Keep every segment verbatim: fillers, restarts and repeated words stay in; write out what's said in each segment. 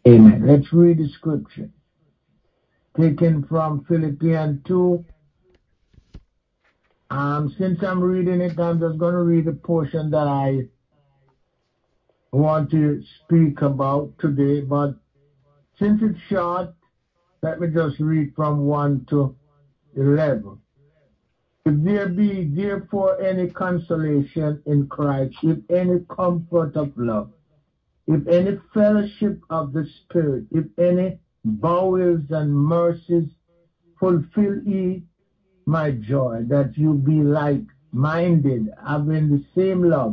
Amen. Let's read the scripture. Taken from Philippians two. Um, since I'm reading it, I'm just going to read the portion that I want to speak about today. But since it's short, let me just read from one to eleven. If there be therefore any consolation in Christ, if any comfort of love, if any fellowship of the Spirit, if any bowels and mercies, fulfill ye my joy, that you be like-minded, having the same love,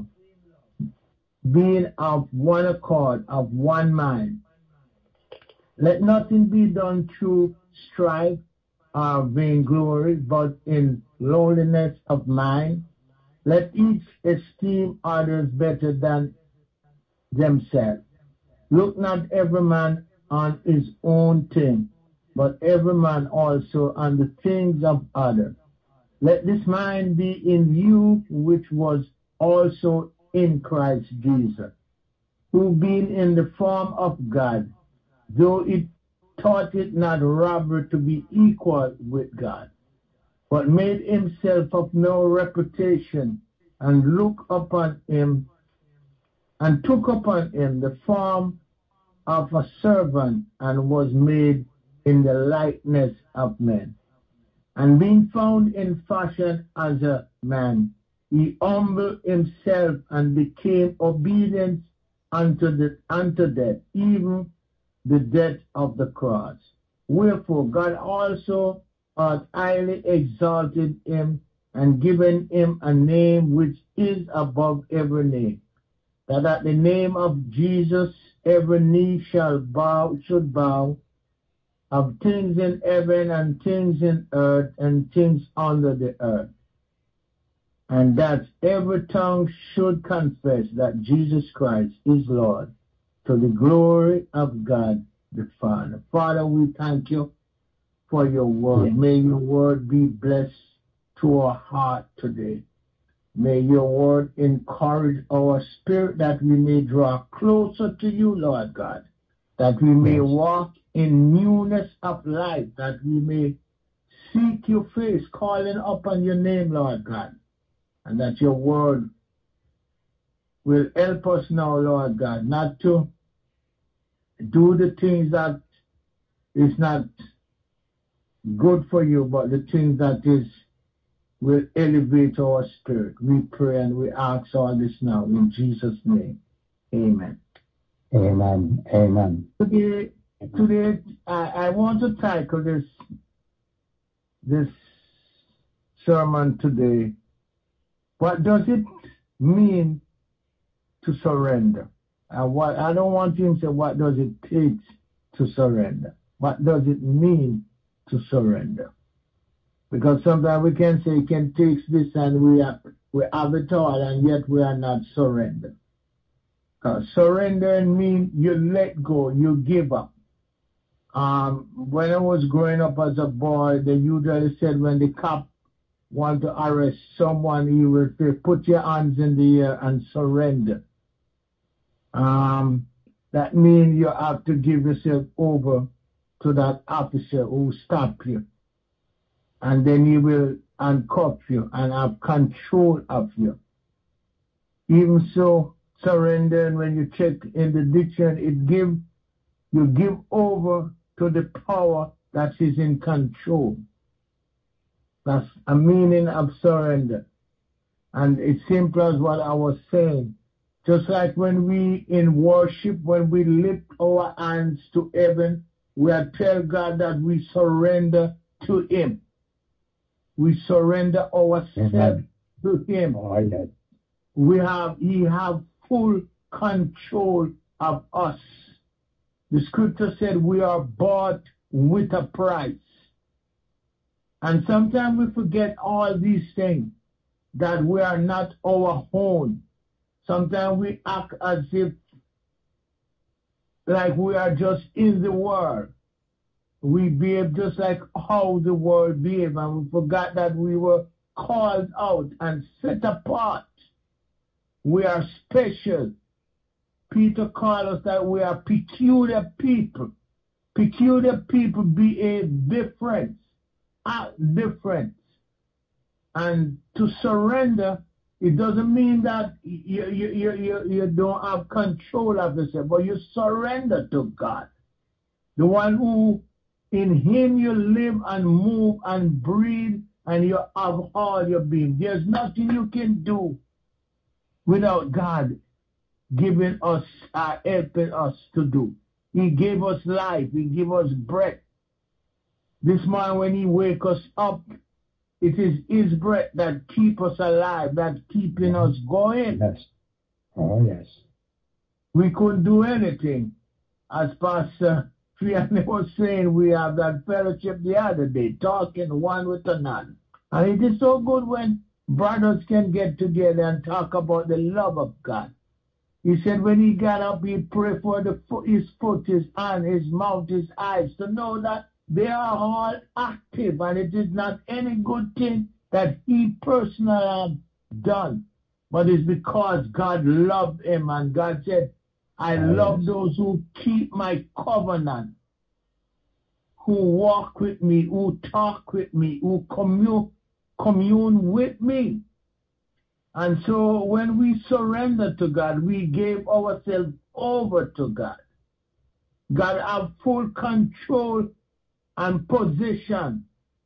being of one accord, of one mind. Let nothing be done through strife or vainglory, but in lowliness of mind. Let each esteem others better than themselves. Look not every man on his own thing, but every man also on the things of others. Let this mind be in you, which was also in Christ Jesus, who being in the form of God, though it thought it not robbery to be equal with God, but made himself of no reputation, and looked upon him, and took upon him the form of a servant, and was made in the likeness of men. And being found in fashion as a man, he humbled himself and became obedient unto the unto death, even the death of the cross. Wherefore God also hath highly exalted him and given him a name which is above every name, that at the name of Jesus every knee shall bow, should bow, of things in heaven and things in earth and things under the earth, and that every tongue should confess that Jesus Christ is Lord, to the glory of God the Father. Father, we thank you for your word. Yes. May your word be blessed to our heart today. May your word encourage our spirit that we may draw closer to you, Lord God, that we may Yes. walk in newness of life, that we may seek your face, calling upon your name, Lord God, and that your word will help us now, Lord God, not to do the things that is not good for you, but the things that is will elevate our spirit. We pray and we ask all this now in Jesus' name. Amen. Amen. Amen. Today, today I, I want to tackle this this sermon today. What does it mean to surrender? Uh, what I don't want him to say, what does it take to surrender? What does it mean to surrender? Because sometimes we can say it can take this and we have, we have it all and yet we are not surrender. Uh, surrendering means you let go, you give up. Um, when I was growing up as a boy, they usually said when the cop want to arrest someone, he will say, put your hands in the air and surrender. Um, that means you have to give yourself over to that officer who stop you. And then he will handcuff you and have control of you. Even so, surrendering, when you check in the dictionary, it give you give over to the power that is in control. That's a meaning of surrender. And it's simple as what I was saying. Just like when we in worship, when we lift our hands to heaven, we are tell God that we surrender to him. We surrender ourselves to him. Oh, yes. We have, he have full control of us. The scripture said we are bought with a price. And sometimes we forget all these things, that we are not our own. Sometimes we act as if like we are just in the world. We behave just like how the world behaves, and we forgot that we were called out and set apart. We are special. Peter called us that we are peculiar people. Peculiar people behave different, act different. And to surrender, it doesn't mean that you, you, you, you, you don't have control of yourself, but you surrender to God. The one who, in him you live and move and breathe and you have all your being. There's nothing you can do without God giving us, uh, helping us to do. He gave us life. He gave us breath. This morning when he wake us up, it is his breath that keep us alive, that keeping yes. us going. Yes. Oh, yes. We couldn't do anything. As Pastor Fianna was saying, we have that fellowship the other day, talking one with another. And it is so good when brothers can get together and talk about the love of God. He said when he got up, he prayed for the foot, his foot, his hand, his mouth, his eyes, to know that they are all active and it is not any good thing that he personally have done. But it's because God loved him and God said, I oh, love yes. those who keep my covenant, who walk with me, who talk with me, who commune, commune with me. And so when we surrender to God, we gave ourselves over to God. God have full control and position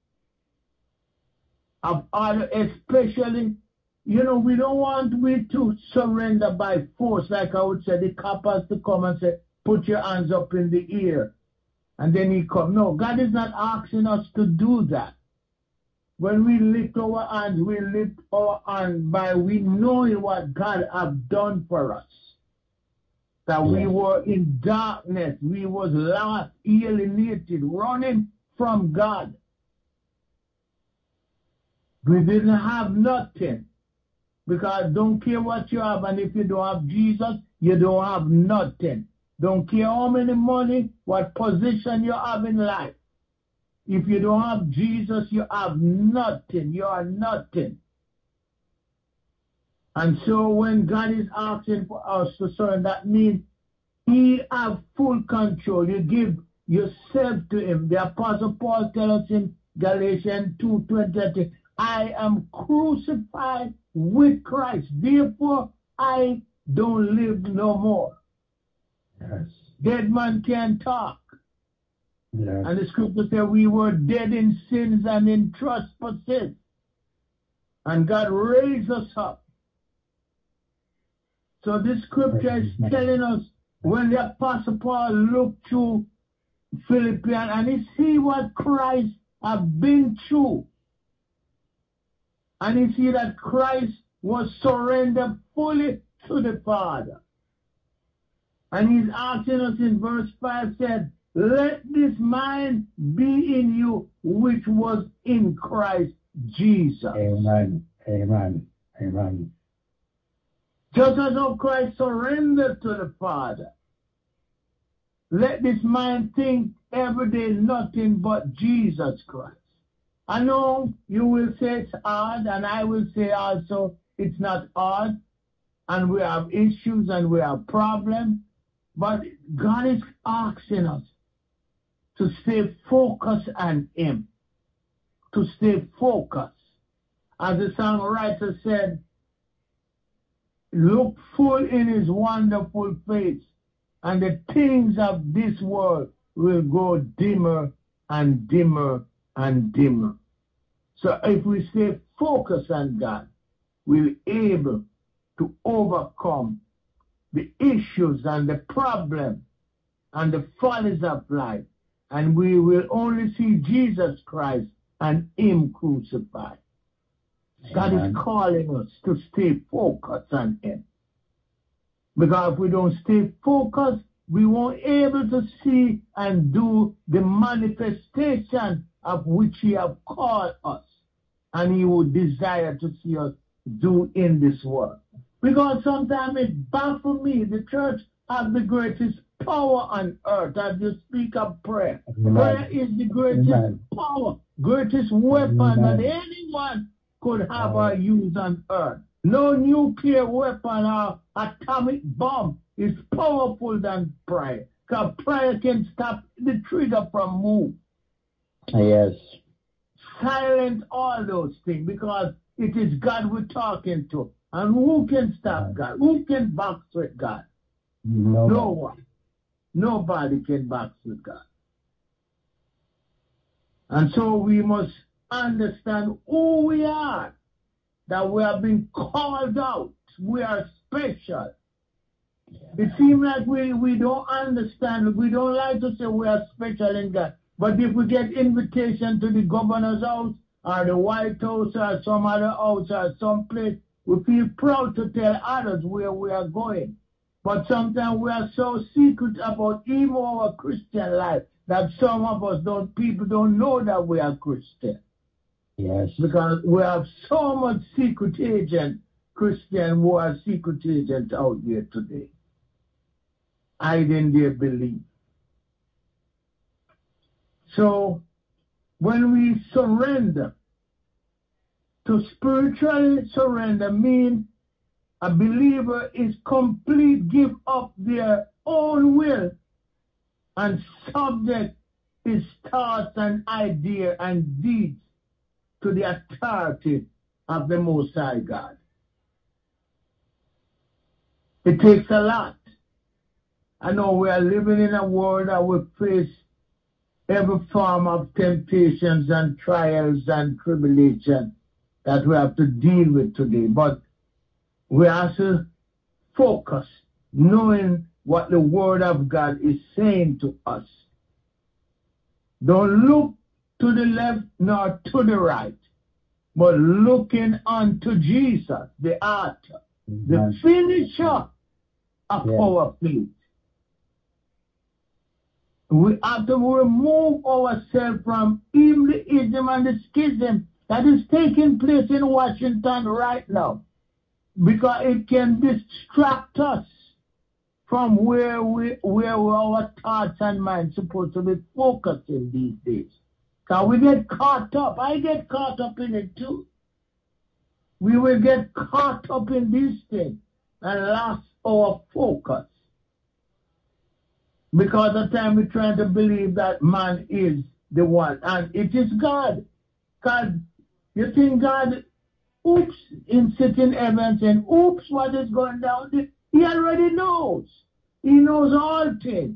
of other, especially, you know, we don't want we to surrender by force. Like I would say, the cop has to come and say, put your hands up in the air. And then he come. No, God is not asking us to do that. When we lift our hands, we lift our hands by we knowing what God have done for us. That yes. we were in darkness, we was lost, alienated, running from God. We didn't have nothing. Because don't care what you have, and if you don't have Jesus, you don't have nothing. Don't care how many money, what position you have in life. If you don't have Jesus, you have nothing. You are nothing. And so when God is asking for us to surrender, that means he have full control. You give yourself to him. The Apostle Paul tells us in Galatians two twenty, I am crucified with Christ. Therefore, I don't live no more. Yes. Dead man can't talk. Yes. And the scripture says we were dead in sins and in trespasses. And God raised us up. So this scripture is telling us when the Apostle Paul looked through Philippians and he see what Christ have been through. And he see that Christ was surrendered fully to the Father. And he's asking us in verse five, said, let this mind be in you, which was in Christ Jesus. Amen. Amen. Amen. Just as how Christ surrendered to the Father, let this mind think every day nothing but Jesus Christ. I know you will say it's hard, and I will say also it's not hard, and we have issues and we have problems, but God is asking us to stay focused on him, to stay focused. As the songwriter said, look full in his wonderful face, and the things of this world will go dimmer and dimmer and dimmer. So if we stay focused on God, we're able to overcome the issues and the problems and the follies of life. And we will only see Jesus Christ and him crucified. Amen. God is calling us to stay focused on him. Because if we don't stay focused, we won't be able to see and do the manifestation of which he has called us. And he would desire to see us do in this world. Because sometimes it baffles me. The church has the greatest power on earth as you speak of prayer. Amen. Prayer is the greatest Amen. power, greatest weapon Amen. that anyone could have or use on earth. No nuclear weapon or atomic bomb is powerful than prayer. Because prayer can stop the trigger from move. Yes. Silence all those things because it is God we're talking to. And who can stop God? Who can box with God? Nobody. No one. Nobody can box with God. And so we must understand who we are, that we have been called out. We are special. It seems like we, we don't understand. We don't like to say we are special in God. But if we get invitation to the governor's house or the White House or some other house or some place, we feel proud to tell others where we are going. But sometimes we are so secret about even our Christian life that some of us don't, people don't know that we are Christian. Yes. Because we have so much secret agent, Christian who are secret agents out there today. Hiding their belief. So when we surrender, to spiritually surrender means a believer is complete give up their own will and subject his thoughts and idea and deeds to the authority of the Most High God. It takes a lot. I know we are living in a world that we face every form of temptations and trials and tribulation that we have to deal with today. But we have to focus, knowing what the Word of God is saying to us. Don't look to the left nor to the right, but looking unto Jesus, the author, the finisher of yes. our faith. We have to remove ourselves from even the ism and the schism that is taking place in Washington right now, because it can distract us from where we where our thoughts and minds supposed to be focusing these days. Because we get caught up. I get caught up in it too. We will get caught up in these things and lost our focus. Because of the time we're trying to believe that man is the one. And it is God. Because you think God, oops, in sitting heavens and oops, what is going down there? He already knows. He knows all things.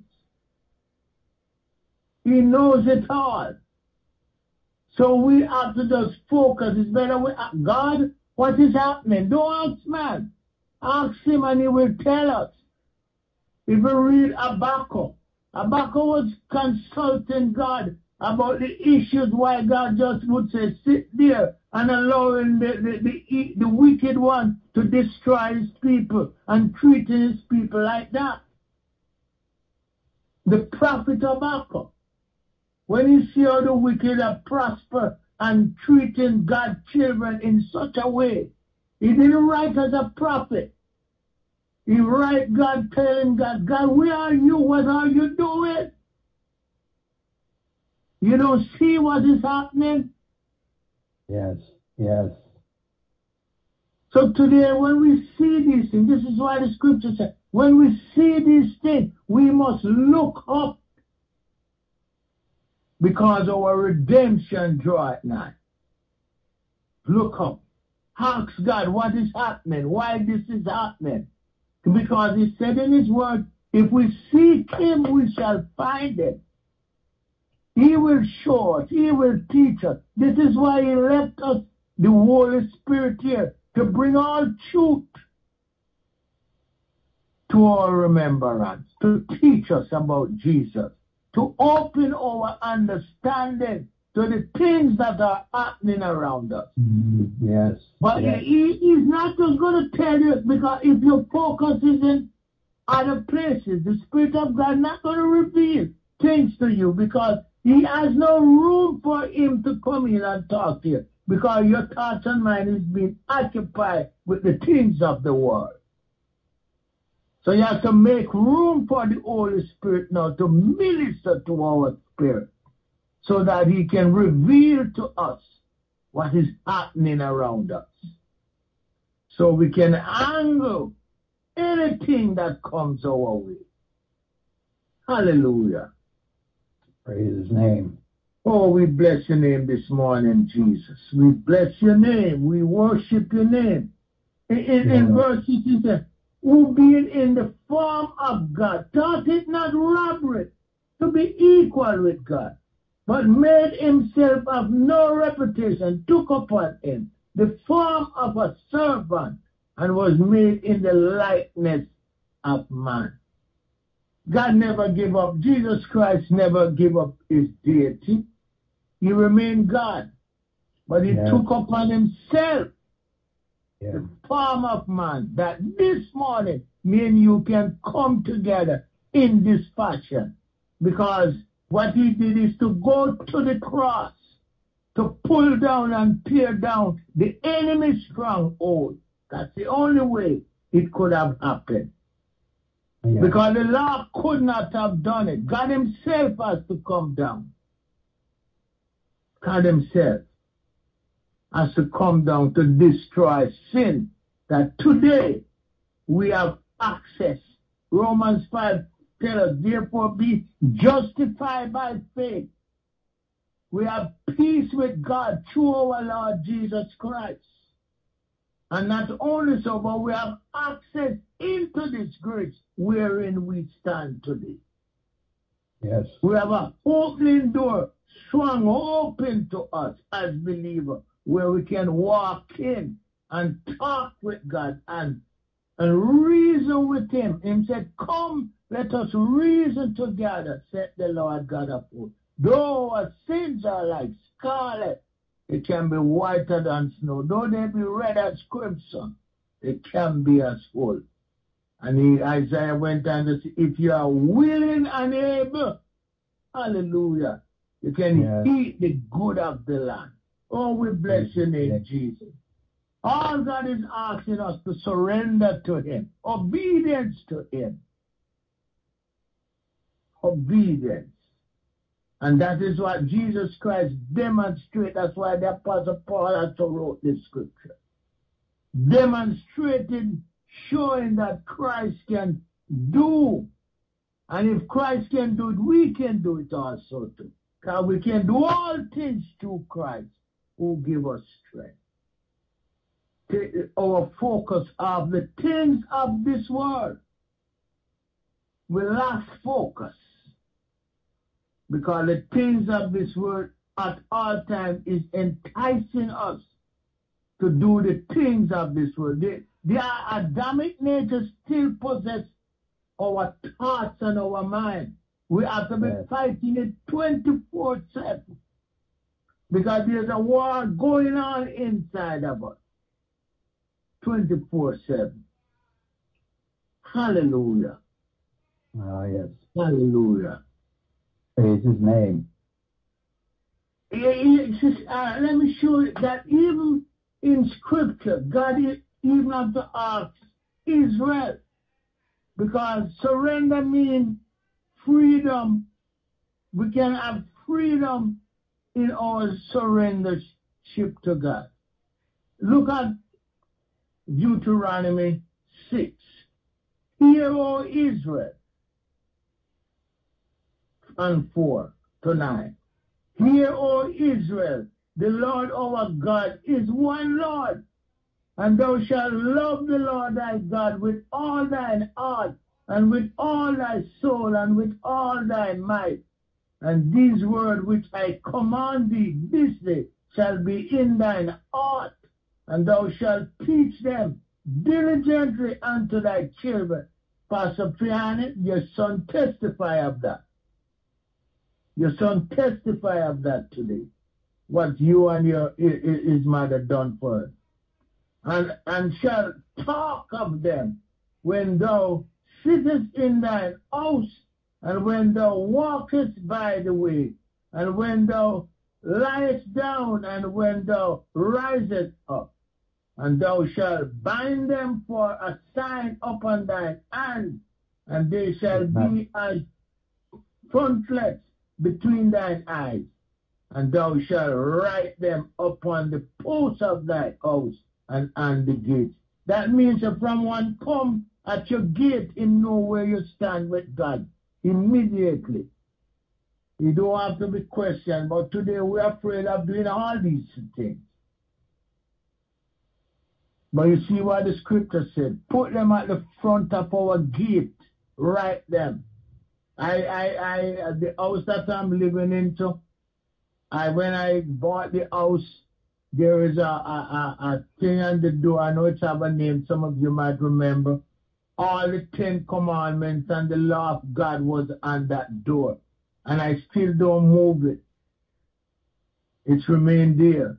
He knows it all. So we have to just focus. It's better we ask God, what is happening? Don't ask man. Ask him and he will tell us. If we read Habakkuk, Habakkuk was consulting God about the issues why God just would say, sit there and allowing the, the, the, the wicked one to destroy his people and treating his people like that. The prophet Habakkuk, when he see how the wicked are prosper and treating God's children in such a way, he didn't write as a prophet. He write God, telling God, God, where are you? What are you doing? You don't see what is happening? Yes, yes. So today when we see these things, this is why the scripture says, when we see these things, we must look up because our redemption draweth nigh. Look up. Ask God what is happening, why this is happening. Because he said in his word, if we seek him, we shall find him. He will show us. He will teach us. This is why he left us the Holy Spirit here, to bring all truth to our remembrance, to teach us about Jesus, to open our understanding to the things that are happening around us. Mm, yes. But yes. he, he's not just going to tell you, because if your focus is in other places, the Spirit of God not going to reveal things to you, because he has no room for him to come in and talk to you, because your thoughts and mind is being occupied with the things of the world. So you have to make room for the Holy Spirit now to minister to our spirit, so that he can reveal to us what is happening around us. so we can handle anything that comes our way. Hallelujah. Praise his name. Oh, we bless your name this morning, Jesus. We bless your name. We worship your name. In, in, Yeah, in Lord. verse six, he said, who being in the form of God, thought it not robbery to be equal with God, but made himself of no reputation, took upon him the form of a servant, and was made in the likeness of man. God never gave up. Jesus Christ never gave up his deity. He remained God. But he Yes. took upon himself Yeah. the form of man, that this morning me and you can come together in this fashion. Because what he did is to go to the cross, to pull down and tear down the enemy's stronghold. That's the only way it could have happened. Yeah. Because the law could not have done it. God himself has to come down. God himself has to come down to destroy sin. That today we have access. Romans five tells us, therefore be justified by faith. We have peace with God through our Lord Jesus Christ. And not only so, but we have access into this grace wherein we stand today. Yes. We have an opening door swung open to us as believers, where we can walk in and talk with God and, and reason with him. Him said, come, let us reason together, said the Lord God of hosts. Though our sins are like scarlet, it can be whiter than snow. Though they be red as crimson, it can be as wool. And he, Isaiah went on to say, if you are willing and able, hallelujah, you can Yes. eat the good of the land. Oh, we bless your name, Jesus. All God is asking us to surrender to him, obedience to him. Obedience. And that is what Jesus Christ demonstrated. That's why the Apostle Paul also wrote this scripture. Demonstrating, showing that Christ can do. And if Christ can do it, we can do it also too. Because we can do all things through Christ who give us strength. Take our focus of the things of this world. We lost focus. Because the things of this world at all times is enticing us to do the things of this world. The, the Adamic nature still possesses our thoughts and our mind. We have to be Yes. fighting it twenty-four seven. Because there's a war going on inside of us. twenty-four seven. Hallelujah. Oh, yes. Hallelujah. Praise his name. Uh, let me show you that even in Scripture, God even have to ask Israel, because surrender means freedom. We can have freedom in our surrendership to God. Look at Deuteronomy six. Hear, O Israel, and four to nine. Hear, O Israel, the Lord our God is one Lord, and thou shalt love the Lord thy God with all thine heart, and with all thy soul, and with all thy might. And these words which I command thee this day shall be in thine heart, and thou shalt teach them diligently unto thy children. Pastor Priani, your son testify of that. Your son testify of that today. What you and your his mother done for him. And, and shall talk of them when thou sittest in thine house, and when thou walkest by the way, and when thou liest down, and when thou risest up. And thou shalt bind them for a sign upon thine hand, and they shall be as frontlets between thine eyes. And thou shalt write them upon the posts of thy house and on the gates. That means that from one come at your gate, him know where you stand with God immediately. You don't have to be questioned, but today we're afraid of doing all these things. But you see what the scripture said. Put them at the front of our gate. Write them. I, I, I, the house that I'm living into, I, when I bought the house, there is a, a, a, a thing on the door. I know it's have a name. Some of you might remember. All the Ten Commandments and the law of God was on that door. And I still don't move it. It's remained there.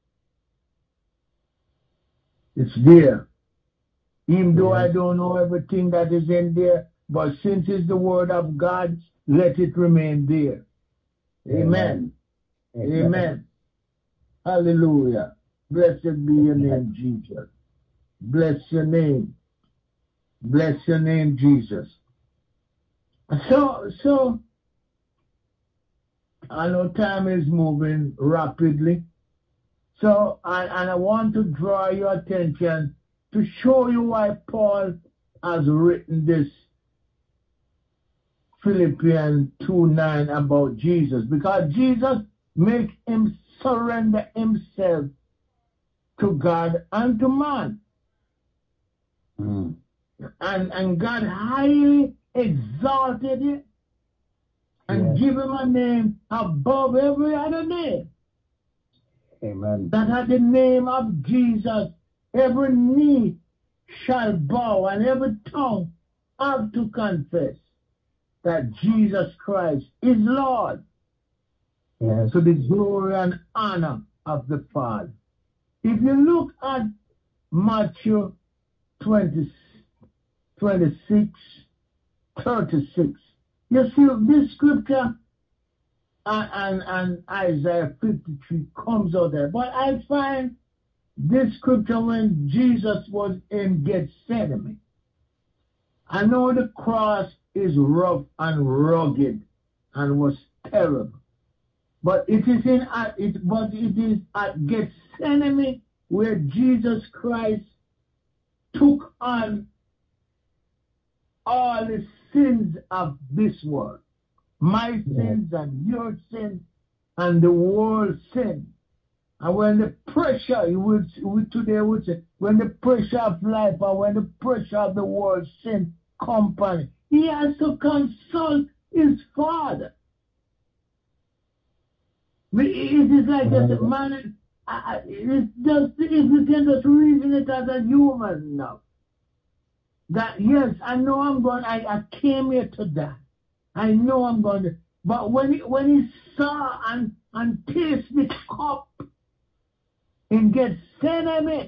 It's there. Even though Yes. I don't know everything that is in there, but since it's the word of God, let it remain there. Amen. Amen. Amen. Hallelujah. Blessed be your Amen. name, Jesus. Bless your name. Bless your name, Jesus. So, so, I know time is moving rapidly. So, and, and I want to draw your attention to show you why Paul has written this Philippians two nine about Jesus. Because Jesus make him surrender himself to God and to man. Mm. And, and God highly exalted him and Yes. give him a name above every other name. Amen. That at the name of Jesus, every knee shall bow and every tongue have to confess that Jesus Christ is Lord, Yes. to the glory and honor of the Father. If you look at Matthew twenty, twenty-six, thirty-six, you see this scripture and, and, and Isaiah fifty-three comes out there. But I find this scripture when Jesus was in Gethsemane. I know the cross is rough and rugged and was terrible. But it is in at it but it is at Gethsemane where Jesus Christ took on all the sins of this world. My Yes. sins and your sins and the world's sin. And when the pressure, you would, we today would say, when the pressure of life and when the pressure of the world's sin company, he has to consult his Father. It is like this, man, I- I- it's just, if you can just reason it as a human now. That, yes, I know I'm going, I, I came here to die. I know I'm going to, but when he, when he saw and, and tasted the cup in Gethsemane,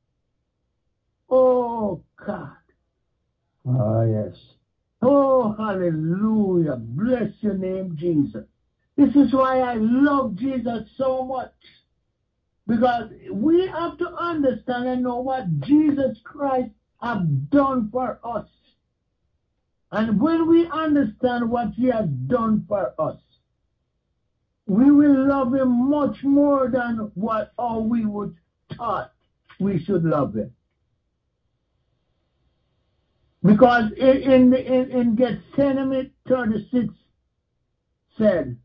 oh God. Ah, yes. Oh, hallelujah. Bless your name, Jesus. This is why I love Jesus so much. Because we have to understand and know what Jesus Christ has done for us. And when we understand what he has done for us, we will love him much more than what all we would thought we should love him. Because in, in, in, in Gethsemane thirty-six said,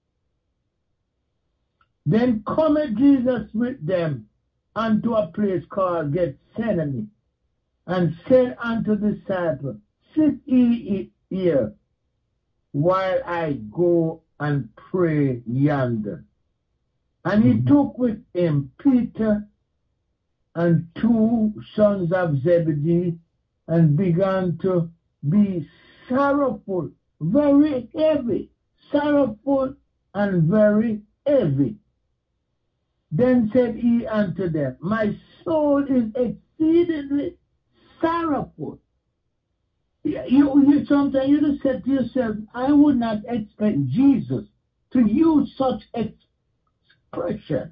then cometh Jesus with them unto a place called Gethsemane, and said unto the disciples, sit ye here, while I go and pray yonder. And he Mhm. took with him Peter and two sons of Zebedee, and began to be sorrowful, very heavy, sorrowful and very heavy. Then said he unto them, my soul is exceedingly sorrowful. You, you sometimes you just said to yourself, I would not expect Jesus to use such expression.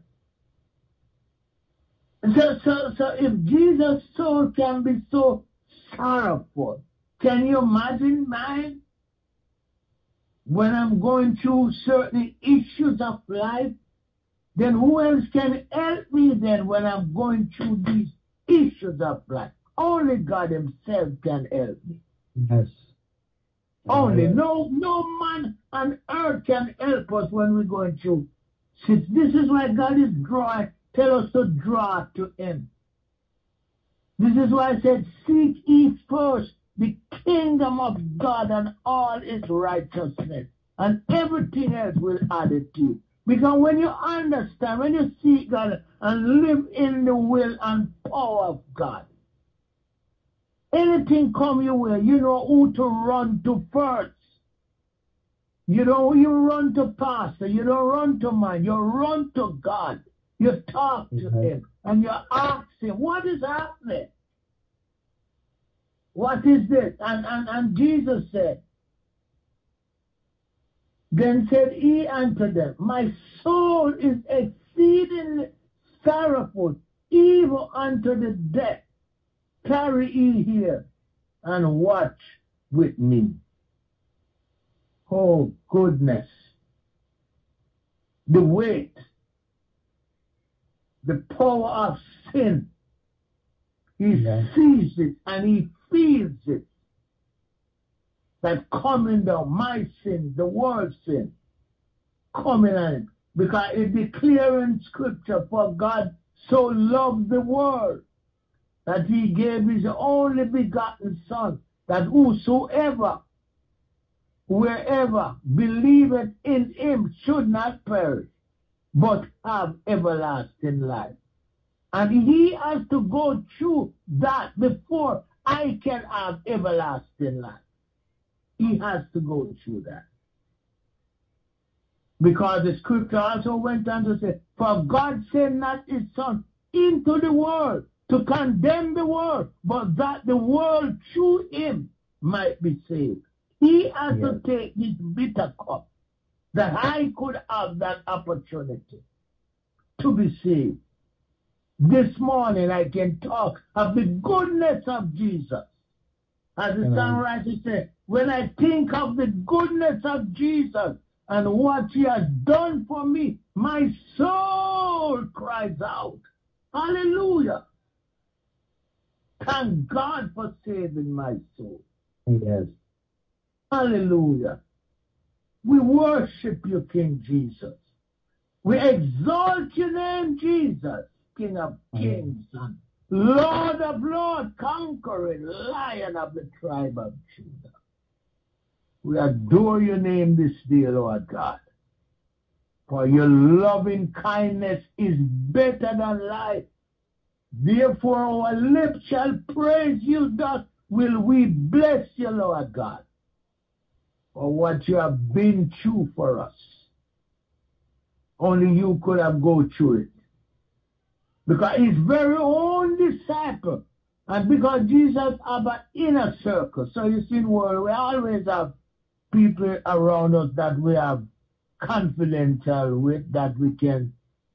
So, so, so if Jesus' soul can be so sorrowful, can you imagine mine? When I'm going through certain issues of life, then who else can help me then when I'm going through these issues of life. Only God himself can help me. Yes. Only. Oh, yes. No, no man on earth can help us when we're going through. Since this is why God is drawing, tell us to draw to him. This is why I said, seek ye first the kingdom of God and all his righteousness, and everything else will add it to you. Because when you understand, when you seek God and live in the will and power of God, anything come your way, you know who to run to first. You don't you run to pastor, you don't run to man, you run to God. You talk to Yes. him and you ask him, what is happening? What is this? And, and, and Jesus said, then said he unto them, my soul is exceedingly sorrowful, even unto the death. Tarry ye here and watch with me. Oh, goodness. The weight, the power of sin. He Yes. sees it and he feels it. That coming down, my sin, the world's sin, coming on him. Because it declares in scripture, for God so loved the world that he gave his only begotten Son, that whosoever, wherever, believeth in him should not perish, but have everlasting life. And he has to go through that before I can have everlasting life. He has to go through that. Because the scripture also went on to say, for God sent not his Son into the world to condemn the world, but that the world through him might be saved. He has Yes. to take this bitter cup that I could have that opportunity to be saved. This morning I can talk of the goodness of Jesus. As the Amen. songwriter said, when I think of the goodness of Jesus and what he has done for me, my soul cries out. Hallelujah. Thank God for saving my soul. Yes. Hallelujah. We worship you, King Jesus. We exalt your name, Jesus, King of kings and Lord of lords, conquering Lion of the tribe of Judah. We adore your name this day, Lord God. For your loving kindness is better than life. Therefore our lips shall praise you, thus will we bless you, Lord God, for what you have been through for us. Only you could have go through it. Because his very own disciple, and because Jesus have an inner circle. So you see in the world, we always have people around us that we have confidential with, that we can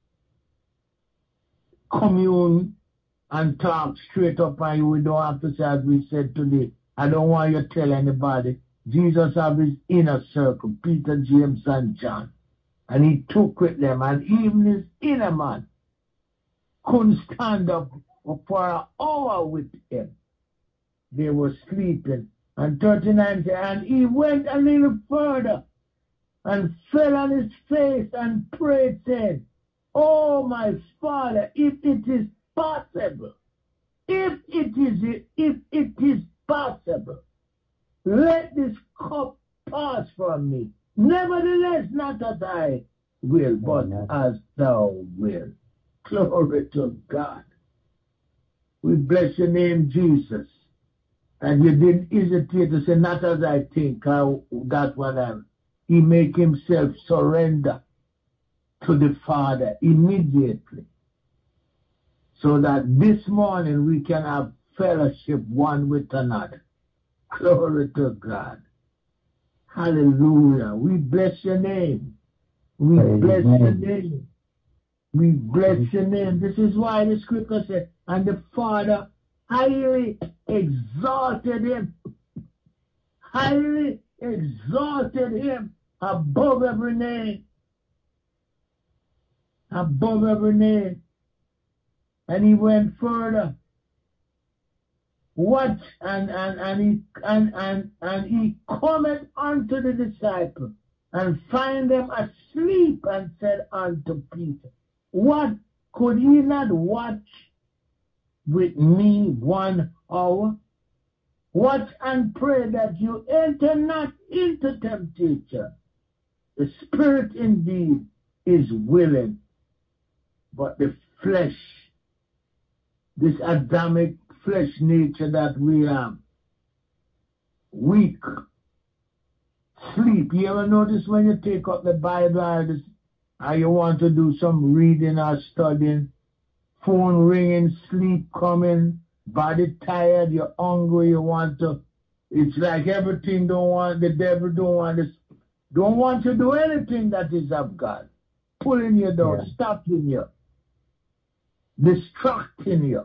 commune and talk straight up, and we don't have to say, as we said today, I don't want you to tell anybody. Jesus have his inner circle, Peter, James, and John. And he took with them, and even his inner man couldn't stand up for an hour with him. They were sleeping. And thirty-nine said, and he went a little further and fell on his face and prayed, saying, oh, my Father, if it is possible, if it is, if it is possible, let this cup pass from me. Nevertheless, not as I will, but Amen. as thou wilt. Glory to God. We bless your name, Jesus. And you didn't hesitate to say, not as I think, how that one I. He make himself surrender to the Father immediately. So that this morning we can have fellowship one with another. Glory to God. Hallelujah. We bless your name. We Praise bless his your name. name. We bless your name. This is why the scripture says, and the Father highly exalted him, highly exalted him above every name, above every name. And he went further What and and and he and and and he cometh unto the disciples and find them asleep and said unto Peter, what, could ye not watch with me one hour? Watch and pray that you enter not into temptation. The spirit indeed is willing, but the flesh, this Adamic flesh nature that we have, weak, sleep. You ever notice when you take up the Bible and you want to do some reading or studying, phone ringing, sleep coming, body tired, you're hungry, you want to, it's like everything don't want, the devil don't want this, don't want to do anything that is of God. Pulling you down, yeah. Stopping you, distracting you.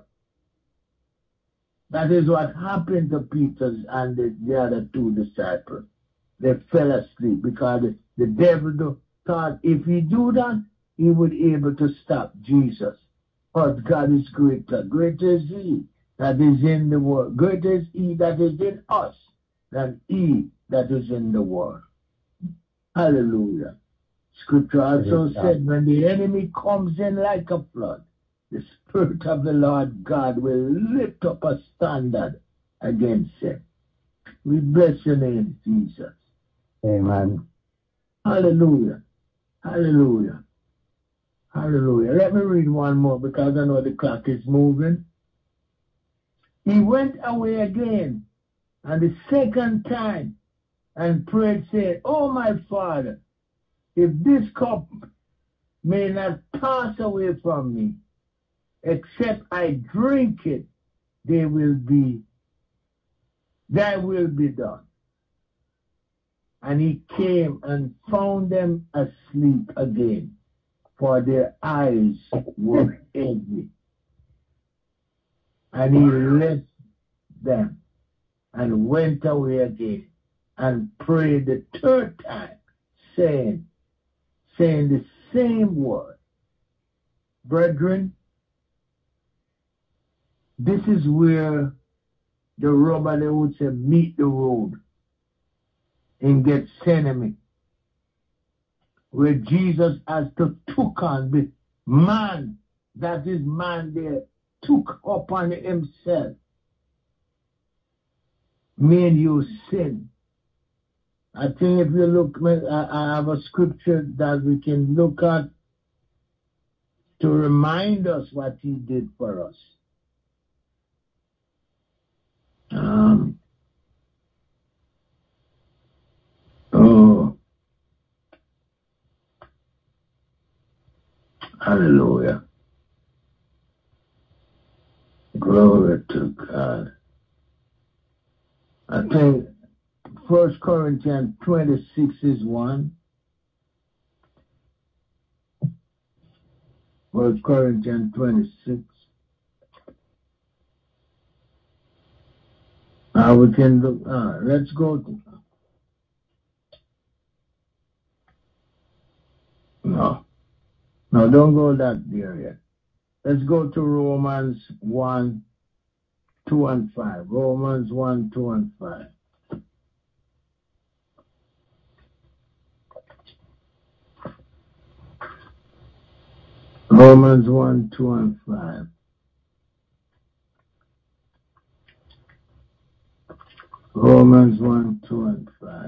That is what happened to Peter and the, the other two disciples. They fell asleep because the, the devil thought if he do that, he would be able to stop Jesus. But God is greater. Greater is he that is in the world. Greater is he that is in us than he that is in the world. Hallelujah. Scripture also said, when the enemy comes in like a flood, the Spirit of the Lord God will lift up a standard against him. We bless your name, Jesus. Amen. Hallelujah. Hallelujah. Hallelujah. Let me read one more because I know the clock is moving. He went away again, and the second time, and prayed, saying, Oh, my Father, if this cup may not pass away from me, except I drink it, they will be, thy will be done. And he came and found them asleep again, for their eyes were heavy. And he left them and went away again and prayed the third time, saying, saying the same word. Brethren, this is where the rubber, they would say, meet the road in Gethsemane, where Jesus has to took on the man, that is man there, took upon himself, made you sin. I think if you look, I have a scripture that we can look at to remind us what he did for us. Um, oh, hallelujah. Glory to God. I think First Corinthians twenty-six is one. First Corinthians twenty-six. Uh, we can look. Uh, let's go to. No, no, don't go that there yet. Let's go to Romans one, two, and five. Romans one, two, and five. Romans one, two, and five. Romans one, two, and five.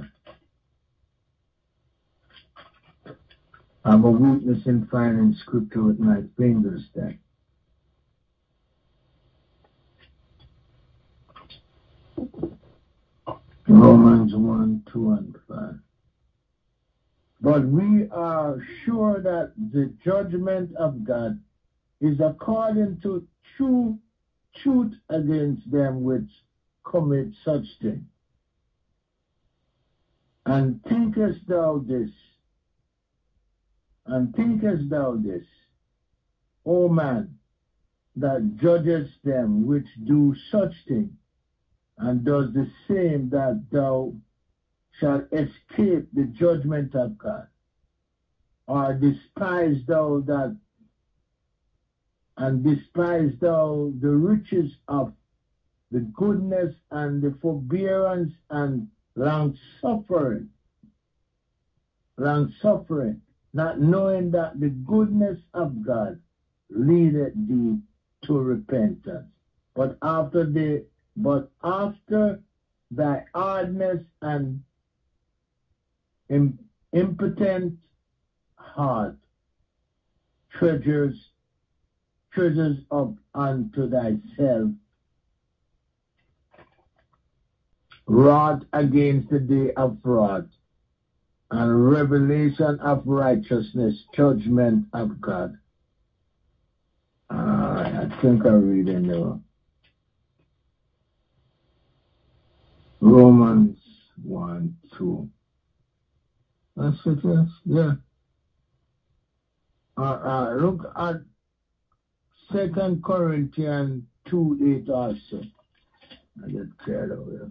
I have a weakness in finding scripture with my fingers there. Romans one, two, and five. But we are sure that the judgment of God is according to true truth against them which commit such things. And thinkest thou this, and thinkest thou this, O man, that judgest them which do such things, and does the same, that thou shalt escape the judgment of God? Or despise thou that, and despise thou the riches of the goodness and the forbearance and long suffering, long suffering, not knowing that the goodness of God leadeth thee to repentance. But after the but after thy hardness and impotent heart treasures treasures up unto thyself wrath against the day of wrath and revelation of righteousness, judgment of God. Uh, I think I read in there. Romans one, two. That's it, yes, yeah. Uh, uh, look at Second Corinthians two, eight also. I get cleared over.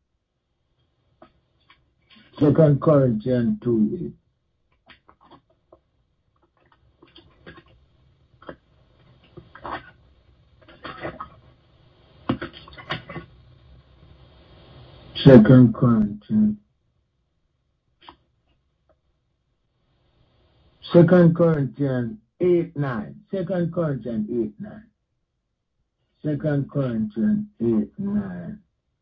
Second Corinthians two, eight. Second Corinthians. Second Corinthians eight, nine. Second Corinthians eight, nine. Second Corinthians eight, nine.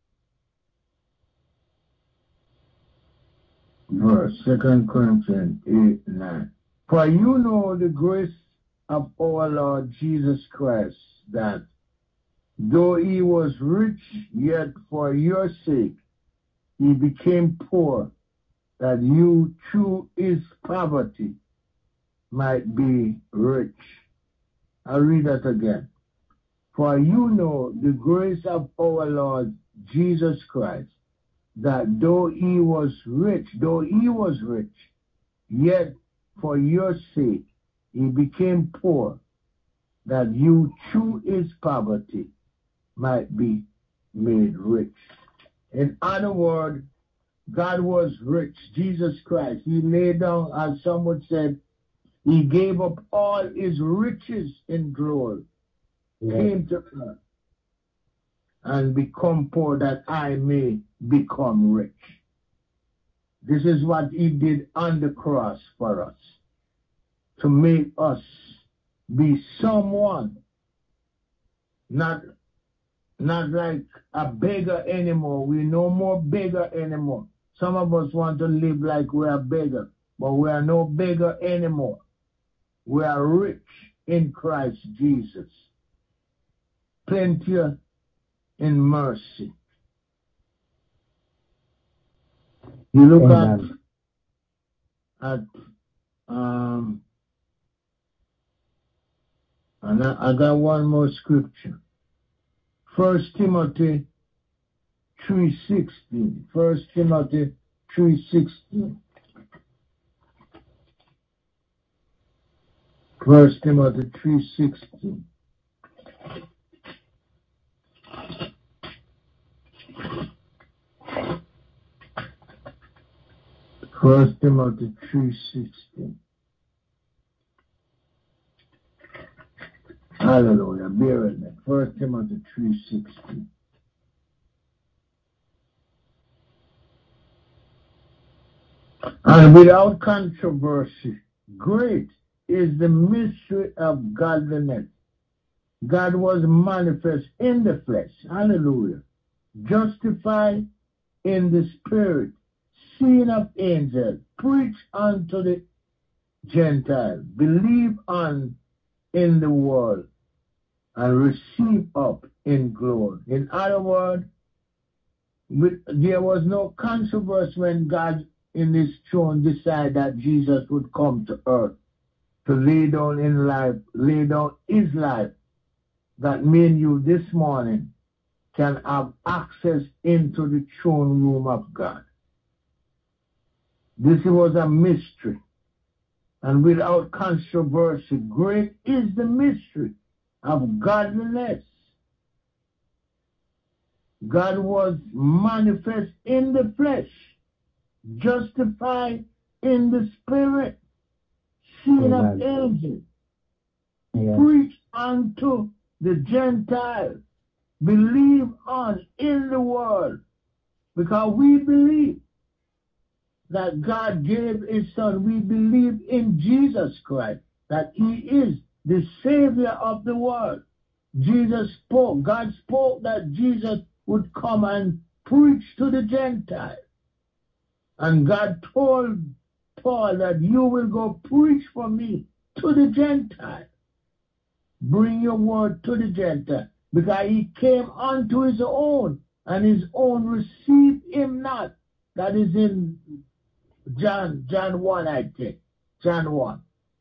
Verse. Second Corinthians eight, nine. For you know the grace of our Lord Jesus Christ, that though he was rich, yet for your sake he became poor, that you through his poverty might be rich. I'll read that again. For you know the grace of our Lord Jesus Christ, that though he was rich, though he was rich, yet for your sake he became poor, that you through his poverty might be made rich. In other words, God was rich, Jesus Christ. He laid down, as someone said, he gave up all his riches in glory, yes. Came to earth and become poor that I may become rich. This is what he did on the cross for us, to make us be someone, not, not like a beggar anymore. We're no more beggar anymore. Some of us want to live like we're a beggar, but we are no beggar anymore. We are rich in Christ Jesus. Plenty in mercy. You look Amen. at, at um, and I, I got one more scripture. First Timothy three sixteen. First Timothy three sixteen. First Timothy three sixteen. First Timothy three sixteen. Hallelujah. Bear with me. First Timothy three sixteen. And without controversy, great is the mystery of godliness. God was manifest in the flesh. Hallelujah. Justified in the spirit, seen of angels, preach unto the Gentiles, believe on in the world, and receive up in glory. In other words, there was no controversy when God in his throne decided that Jesus would come to earth to lay down in life, lay down his life, that me and you this morning can have access into the throne room of God. This was a mystery, and without controversy, great is the mystery of godliness. God was manifest in the flesh, justified in the spirit, seen of angels, yeah. Preached unto the Gentiles, believe on in the world, because we believe that God gave his son. We believe in Jesus Christ, that he is the Savior of the world. Jesus spoke, God spoke that Jesus would come and preach to the Gentiles. And God told Paul that you will go preach for me to the Gentiles. Bring your word to the Gentiles. Because he came unto his own, and his own received him not. That is in John, John one, I think. John one.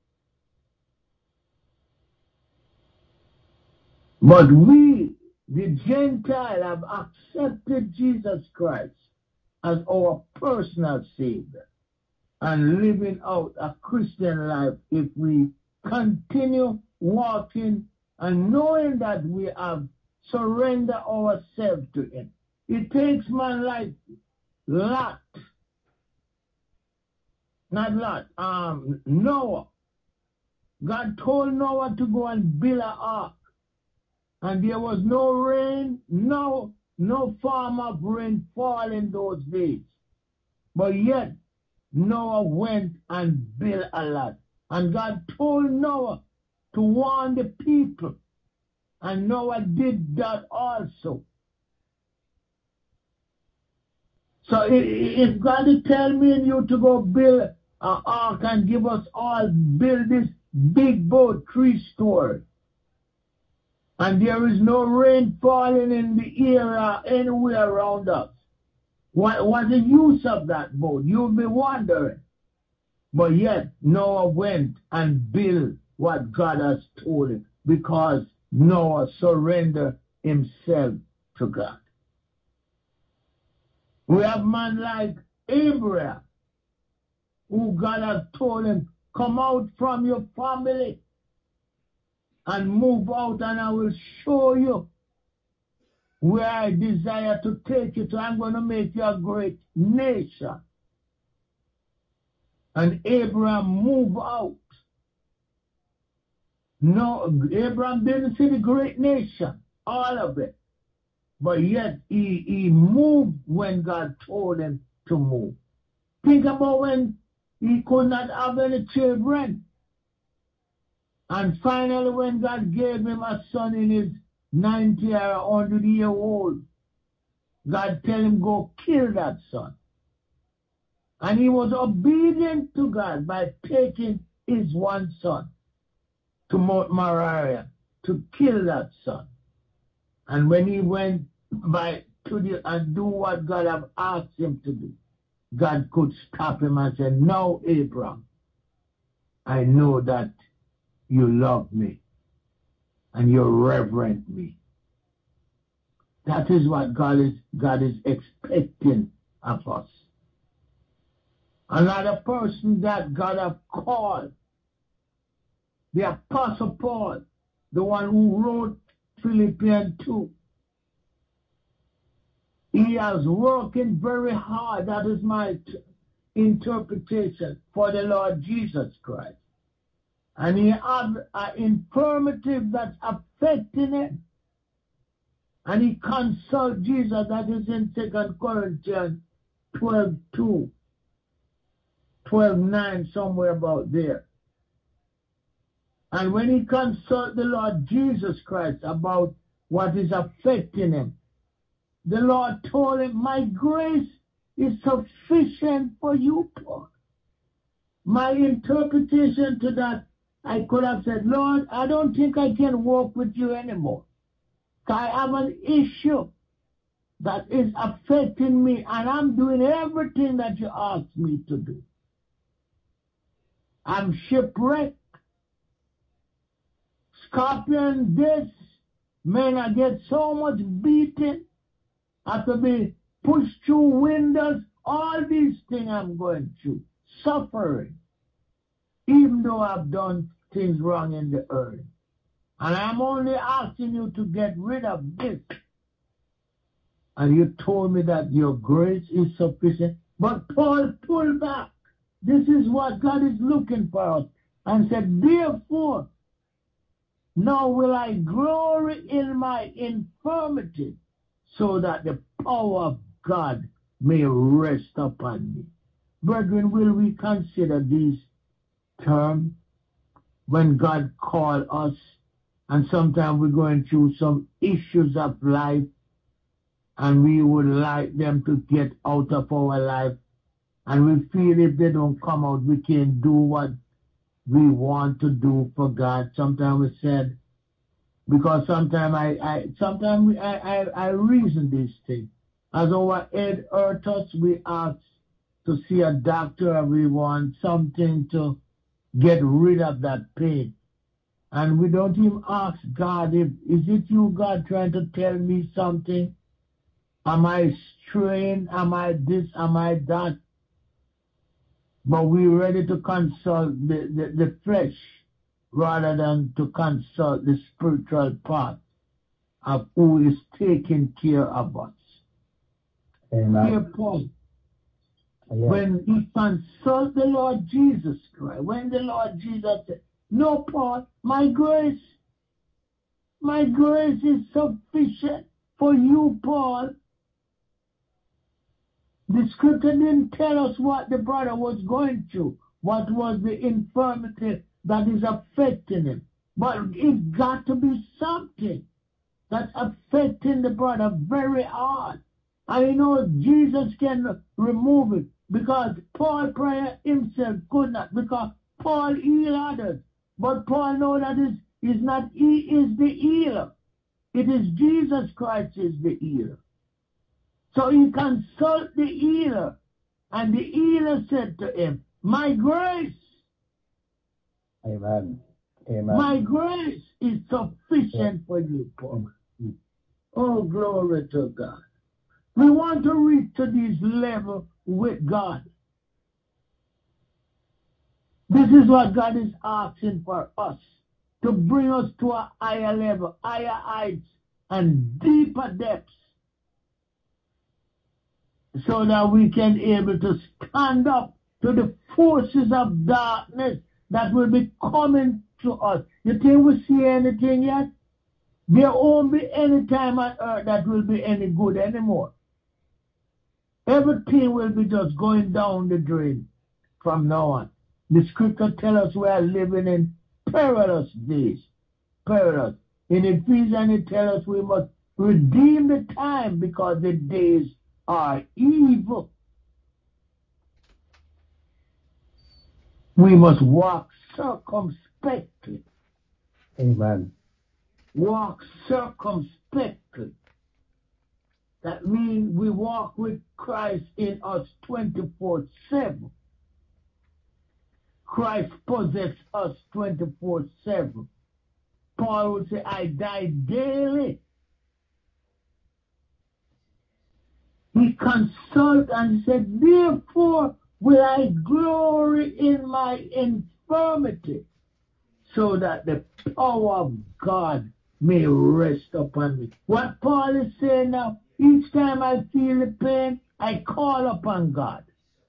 But we, the Gentile, have accepted Jesus Christ as our personal Savior and living out a Christian life if we continue walking and knowing that we have surrendered ourselves to him. It takes man like Lot, not Lot, um, Noah. God told Noah to go and build an ark. And there was no rain, no, no form of rain fall in those days. But yet, Noah went and built a lot. And God told Noah to warn the people. And Noah did that also. So if God tell me and you to go build an ark and give us all, build this big boat, three story, and there is no rain falling in the area anywhere around us, what was the use of that boat? You'll be wondering. But yet Noah went and built what God has told him, because Noah surrendered himself to God. We have man like Abraham, who God has told him, come out from your family and move out, and I will show you where I desire to take you to. I'm going to make you a great nation. And Abraham moved out. No, Abraham didn't see the great nation, all of it. But yet he, he moved when God told him to move. Think about when he could not have any children. And finally when God gave him a son in his ninety or one hundred year old, God tell him go kill that son. And he was obedient to God by taking his one son to Mount Moriah to kill that son. And when he went by to the and do what God have asked him to do, God could stop him and say, no, Abraham, I know that you love me and you reverent me. That is what God is God is expecting of us. Another person that God have called, the Apostle Paul, the one who wrote Philippians two. He is working very hard. That is my t- interpretation for the Lord Jesus Christ. And he has an infirmity that's affecting him. And he consults Jesus. That is in Second Corinthians twelve two, twelve nine, somewhere about there. And when he consults the Lord Jesus Christ about what is affecting him, the Lord told him, my grace is sufficient for you, Paul. My interpretation to that, I could have said, Lord, I don't think I can walk with you anymore. I have an issue that is affecting me, and I'm doing everything that you asked me to do. I'm shipwrecked. Scorpion this. Men, I get so much beating. I have to be pushed through windows. All these things I'm going through. Suffering. Even though I've done things wrong in the earth. And I'm only asking you to get rid of this. And you told me that your grace is sufficient. But Paul pulled back. This is what God is looking for us. And said, therefore, Now will I glory in my infirmity, so that the power of God may rest upon me. Brethren, will we consider these terms when God called us, and sometimes we're going through some issues of life, and we would like them to get out of our life, and we feel if they don't come out, we can't do what we want to do for God. Sometimes we said, because sometimes I, I sometimes I, I, I reason these things. As our head hurt us, we ask to see a doctor, and we want something to get rid of that pain. And we don't even ask God, if is it you, God, trying to tell me something? Am I straying? Am I this? Am I that? But we're ready to consult the, the, the flesh rather than to consult the spiritual part of who is taking care of us. Amen. Here, Paul, Yes. when he consulted the Lord Jesus Christ, when the Lord Jesus said, no, Paul, my grace, my grace is sufficient for you, Paul. The scripture didn't tell us what the brother was going through, what was the infirmity that is affecting him. But it got to be something that's affecting the brother very hard. And you know, Jesus can remove it, because Paul prayer himself could not, because Paul healed others. But Paul knows that is is not he is the healer. It is Jesus Christ is the healer. So he consulted the healer, and the healer said to him, my grace, Amen. Amen. my grace is sufficient for you, Paul. Oh, glory to God. We want to reach to this level with God. This is what God is asking for us, to bring us to a higher level, higher heights, and deeper depths, so that we can be able to stand up to the forces of darkness that will be coming to us. You think we see anything yet? There won't be any time on earth that will be any good anymore. Everything will be just going down the drain from now on. The scripture tells us we are living in perilous days. Perilous. In Ephesians it tells us we must redeem the time, because the days are evil. We must walk circumspectly. Amen. Walk circumspectly. That means we walk with Christ in us twenty-four seven. Christ possesses us twenty-four seven. Paul would say, I die daily. He consulted and said, therefore will I glory in my infirmity, so that the power of God may rest upon me. What Paul is saying now, each time I feel the pain, I call upon God.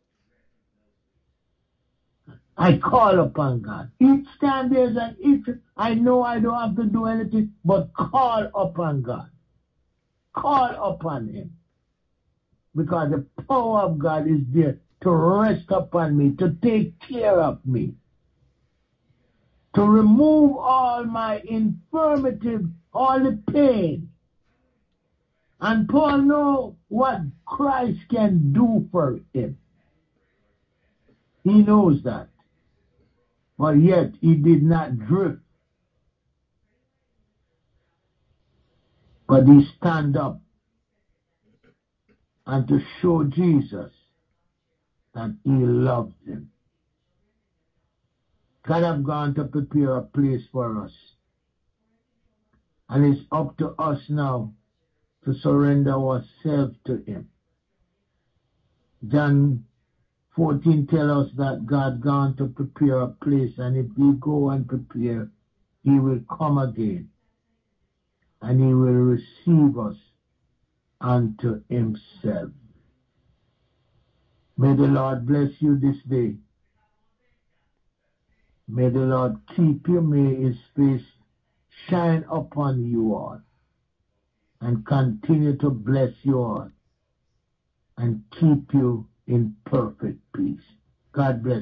I call upon God. Each time there's an issue, I know I don't have to do anything but call upon God. Call upon Him. Because the power of God is there to rest upon me, to take care of me, to remove all my infirmity, all the pain. And Paul knows what Christ can do for him. He knows that. But yet he did not drift. But he stand up and to show Jesus that he loved him. God have gone to prepare a place for us. And it's up to us now to surrender ourselves to him. John fourteen tells us that God gone to prepare a place, and if we go and prepare, he will come again, and he will receive us unto himself. May the Lord bless you this day. May the Lord keep you. May his face shine upon you all and continue to bless you all and keep you in perfect peace. God bless.